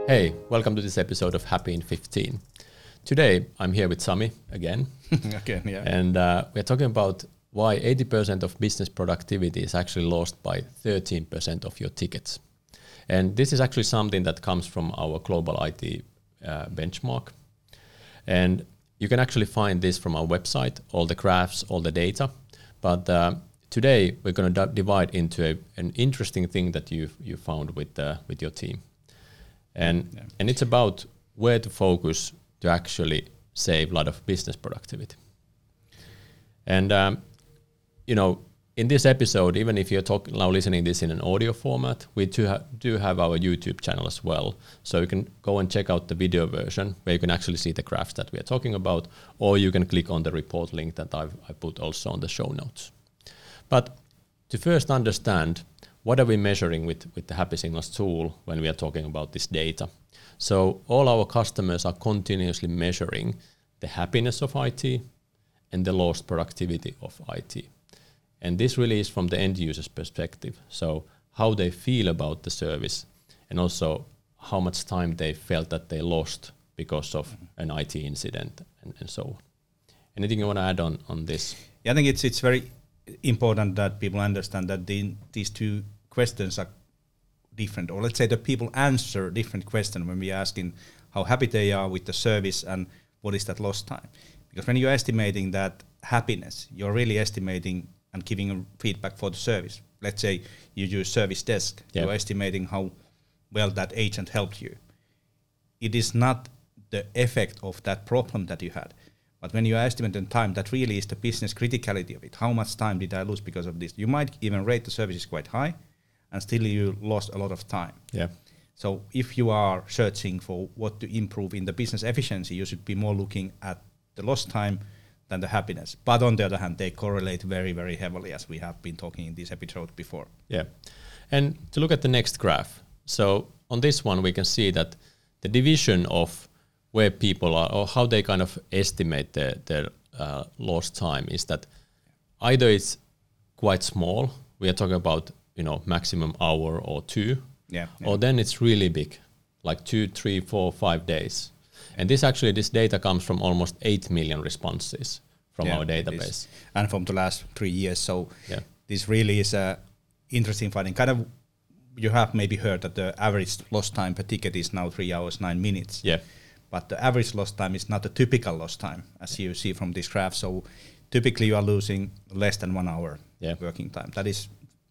Hey, welcome to this episode of Happy in 15. Today, I'm here with Sami again. Again, yeah. And we're talking about why 80% of business productivity is actually lost by 13% of your tickets. And this is actually something that comes from our global IT benchmark. And you can actually find this from our website, all the graphs, all the data. But today, we're going to divide into an interesting thing that you found with your team. And it's about where to focus to actually save a lot of business productivity. And in this episode, even if you're now listening this in an audio format, we do have our YouTube channel as well. So you can go and check out the video version where you can actually see the graphs that we are talking about, or you can click on the report link that I put also on the show notes. But to first understand, what are we measuring with the Happy Signals tool when we are talking about this data? So all our customers are continuously measuring the happiness of IT and the lost productivity of IT. And this really is from the end user's perspective. So how they feel about the service and also how much time they felt that they lost because of an IT incident and so on. Anything you want to add on this? Yeah, I think it's very important that people understand that these two questions are different, or let's say that people answer different questions when we are asking how happy they are with the service and what is that lost time. Because when you're estimating that happiness, you're really estimating and giving a feedback for the service. Let's say you use service desk, you're estimating how well that agent helped you. It is not the effect of that problem that you had. But when you are estimating time, that really is the business criticality of it. How much time did I lose because of this? You might even rate the services quite high, and still you lost a lot of time. Yeah. So if you are searching for what to improve in the business efficiency, you should be more looking at the lost time than the happiness. But on the other hand, they correlate very, very heavily, as we have been talking in this episode before. Yeah. And to look at the next graph. So on this one, we can see that the division of where people are or how they kind of estimate their lost time is that either it's quite small, we are talking about maximum hour or two, or then it's really big, like 2, 3, 4, 5 days. And this data comes from almost 8 million responses from our database. And from the last 3 years. So this really is a interesting finding. Kind of, you have maybe heard that the average lost time per ticket is now 3 hours, 9 minutes. Yeah. But the average lost time is not a typical lost time, as you see from this graph. So typically you are losing less than 1 hour working time. That is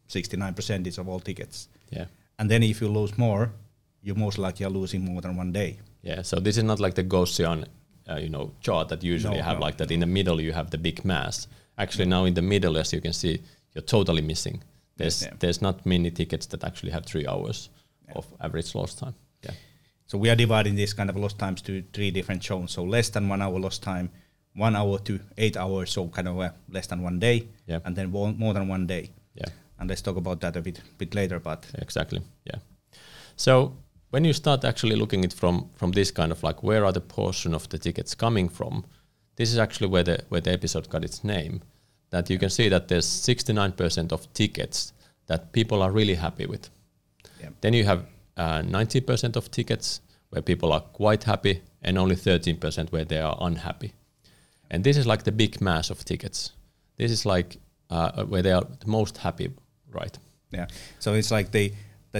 69% of all tickets. Yeah. And then if you lose more, you most likely are losing more than 1 day. Yeah. So this is not like the Gaussian, chart that usually like that. In the middle you have the big mass. Actually, now in the middle, as you can see, you're totally missing. There's not many tickets that actually have 3 hours of average lost time. Yeah. So we are dividing this kind of lost times to 3 different zones. So less than 1 hour lost time, 1 hour to 8 hours, so kind of less than 1 day, and then more than 1 day. Yeah. And let's talk about that a bit later. But exactly, yeah. So when you start actually looking at from this kind of like where are the portion of the tickets coming from, this is actually where the episode got its name. That you can see that there's 69% of tickets that people are really happy with. Yeah. Then you have 90% of tickets where people are quite happy, and only 13% where they are unhappy. And this is like the big mass of tickets. This is like where they are the most happy, right? Yeah. So it's like the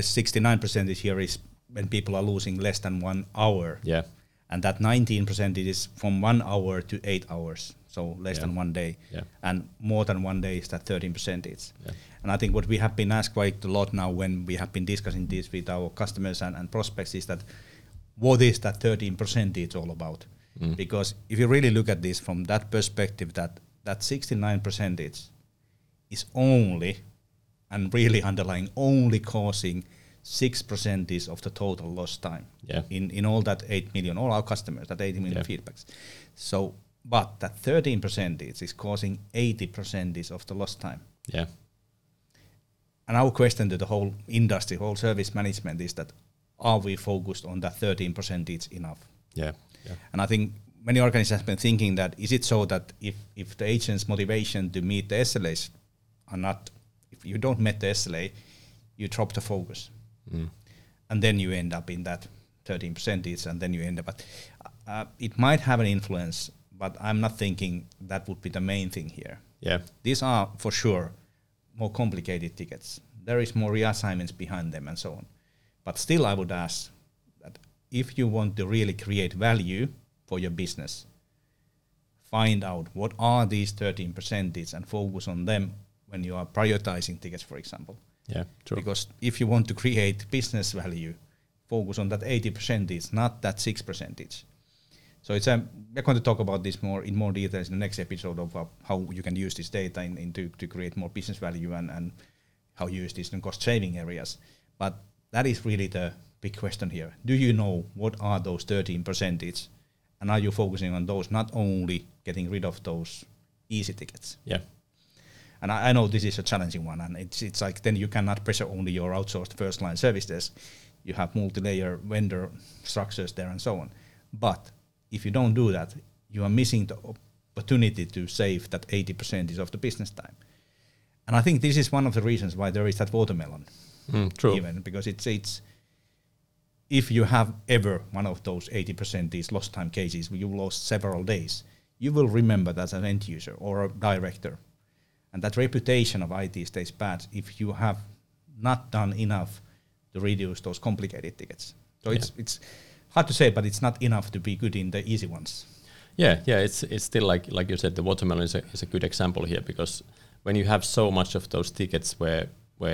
69% here is when people are losing less than 1 hour. Yeah. And that 19% is from 1 hour to 8 hours. So less than 1 day. Yeah. And more than 1 day is that 13%. Yeah. And I think what we have been asked quite a lot now when we have been discussing this with our customers and prospects is that what is that 13% all about? Because if you really look at this from that perspective, that 69% is only, and really underlying, only causing 6% of the total lost time in all that 8 million, all our customers, that 80 million feedbacks. So, but that 13% is causing 80% of the lost time. Yeah. And our question to the whole industry, whole service management is that, are we focused on that 13% enough? Yeah. Yeah. And I think many organizations have been thinking that, is it so that if the agent's motivation to meet the SLAs are not, if you don't meet the SLA, you drop the focus. And then you end up in that 13% and then you end up. But it might have an influence, but I'm not thinking that would be the main thing here. Yeah. These are for sure more complicated tickets. There is more reassignments behind them and so on. But still I would ask that if you want to really create value for your business, find out what are these 13% and focus on them when you are prioritizing tickets, for example. Yeah, true. Because if you want to create business value, focus on that 80%, not that 6%. So it's we're going to talk about this in more details in the next episode of how you can use this data to create more business value and how you use this in cost saving areas. But that is really the big question here. Do you know what are those 13%? And are you focusing on those, not only getting rid of those easy tickets? Yeah. And I know this is a challenging one, and it's like then you cannot pressure only your outsourced first line service desk. You have multi-layer vendor structures there and so on. But if you don't do that, you are missing the opportunity to save that 80% of the business time. And I think this is one of the reasons why there is that watermelon. True. Even because it's if you have ever one of those 80% these lost time cases where you lost several days, you will remember that as an end user or a director. And that reputation of IT stays bad if you have not done enough to reduce those complicated tickets. So it's hard to say, but it's not enough to be good in the easy ones. Yeah. It's still like you said, the watermelon is a good example here, because when you have so much of those tickets where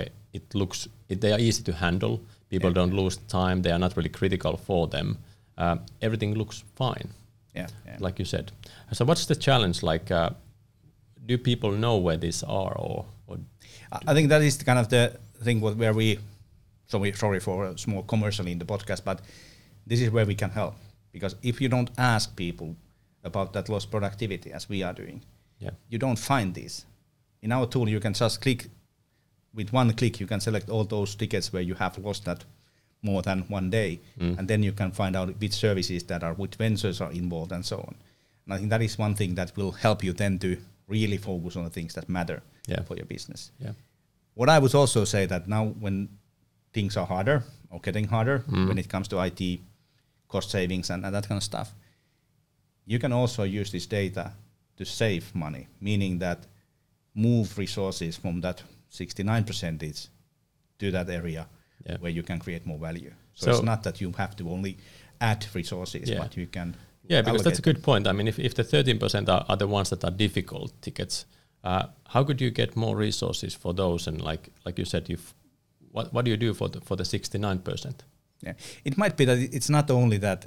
they are easy to handle, people don't lose time, they are not really critical for them, everything looks fine. Yeah. Like you said. So what's the challenge? Like, do people know where these are, or? I think that is kind of the thing where sorry for a small commercial in the podcast, but this is where we can help. Because if you don't ask people about that lost productivity, as we are doing, you don't find these. In our tool, you can just with one click, you can select all those tickets where you have lost that more than 1 day, and then you can find out which services which vendors are involved and so on. And I think that is one thing that will help you then to really focus on the things that matter for your business. Yeah. What I would also say that now when things are harder or getting harder when it comes to IT cost savings and that kind of stuff, you can also use this data to save money, meaning that move resources from that 69% to that area where you can create more value. So it's not that you have to only add resources, but you can because that's a good point. I mean, if the 13% are the ones that are difficult tickets, how could you get more resources for those? And like you said, what do you do for the 69%? Yeah, it might be that it's not only that.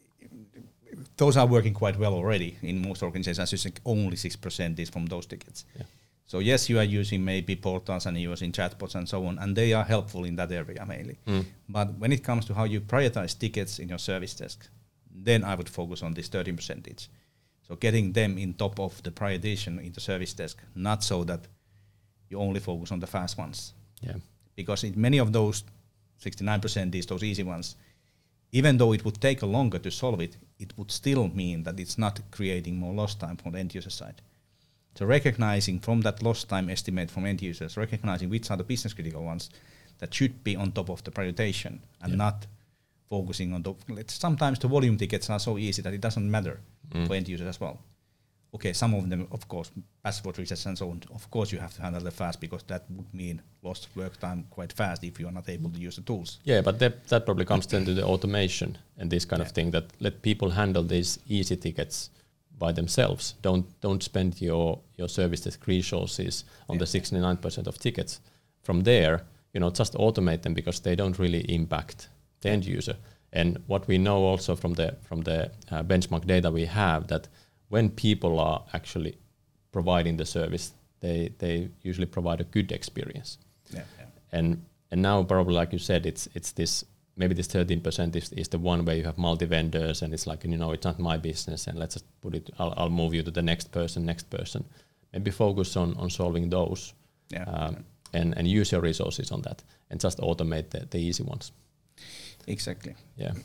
Those are working quite well already in most organizations. As you said, only 6% is from those tickets. Yeah. So yes, you are using maybe portals and you're using chatbots and so on, and they are helpful in that area mainly. But when it comes to how you prioritize tickets in your service desk, then I would focus on this 13%. So getting them in top of the prioritization in the service desk, not so that you only focus on the fast ones. Yeah. Because in many of those 69%, those easy ones, even though it would take longer to solve it, it would still mean that it's not creating more lost time from the end user side. So recognizing from that lost time estimate from end users, recognizing which are the business critical ones that should be on top of the prioritization and not focusing on sometimes the volume tickets are so easy that it doesn't matter for end users as well. Okay, some of them, of course, password resets and so on, of course you have to handle them fast because that would mean lost work time quite fast if you are not able to use the tools. Yeah, but that probably comes then to the automation and this kind of thing, that let people handle these easy tickets by themselves. Don't spend your service desk resources on the 69% of tickets. From there, just automate them because they don't really impact the end user. And what we know also from the benchmark data we have, that when people are actually providing the service, they usually provide a good experience. And now probably, like you said, it's this. Maybe this 13% is the one where you have multi-vendors and it's like, it's not my business and let's just put it, I'll move you to the next person. Maybe focus on solving those and use your resources on that and just automate the easy ones. Exactly.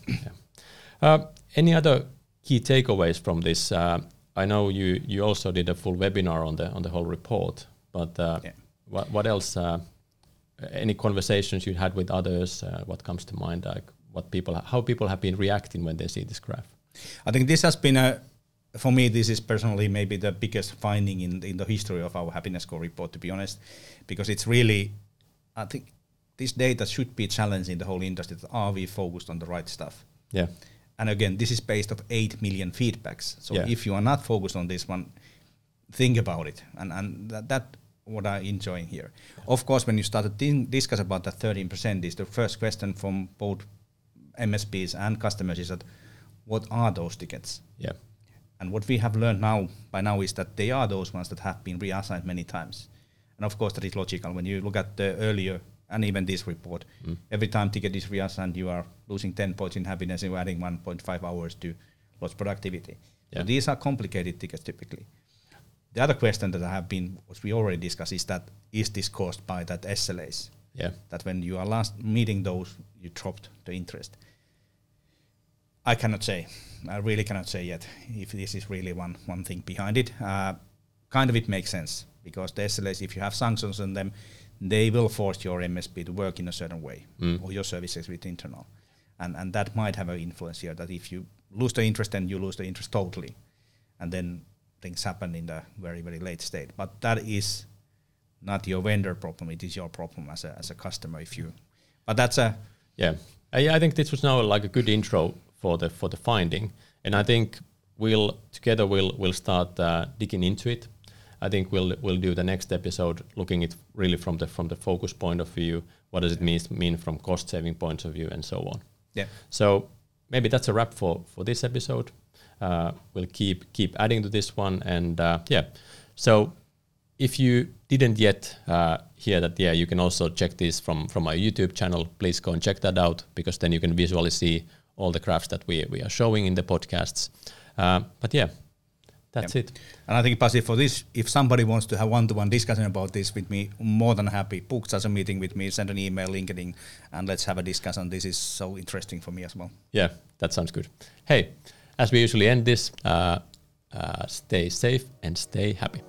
Yeah. Any other key takeaways from this? I know you also did a full webinar on the whole report, but what else? Any conversations you had with others? What comes to mind? Like how people have been reacting when they see this graph. I think this has been for me, this is personally maybe the biggest finding in the history of our happiness score report, to be honest, because it's really, I think this data should be challenging the whole industry. Are we focused on the right stuff? Yeah. And again, this is based off 8 million feedbacks. So Yeah. if you are not focused on this one, think about it. And that what I enjoy here. Of course, when you start to discuss about that 13%, is the first question from both MSPs and customers is that what are those tickets? Yeah. And what we have learned by now is that they are those ones that have been reassigned many times. And of course, that is logical. When you look at the earlier and even this report, every time ticket is reassigned, you are losing 10 points in happiness and you're adding 1.5 hours to lost productivity. Yeah. So these are complicated tickets typically. The other question that I have been, which we already discussed, is that is this caused by that SLAs? Yeah. That when you are last meeting those, you dropped the interest. I cannot say. I really cannot say yet if this is really one thing behind it. Kind of it makes sense because the SLAs, if you have sanctions on them, they will force your MSP to work in a certain way or your services with internal. And that might have an influence here that if you lose the interest, then you lose the interest totally. And then things happen in the very, very late state. But that is not your vendor problem. It is your problem as a customer. But that's a... Yeah. I think this was now like a good intro for the finding. And I think we'll start digging into it. I think we'll do the next episode looking at really from the focus point of view. What does it mean from cost saving points of view and so on. Yeah. So maybe that's a wrap for this episode. We'll keep adding to this one, and So if you didn't yet hear that, you can also check this from our YouTube channel. Please go and check that out because then you can visually see all the graphs that we are showing in the podcasts. That's it. And I think, Pasi, for this, if somebody wants to have one-to-one discussion about this with me, more than happy. Book us a meeting with me, send an email, LinkedIn, and let's have a discussion. This is so interesting for me as well. Yeah, that sounds good. Hey, as we usually end this, stay safe and stay happy.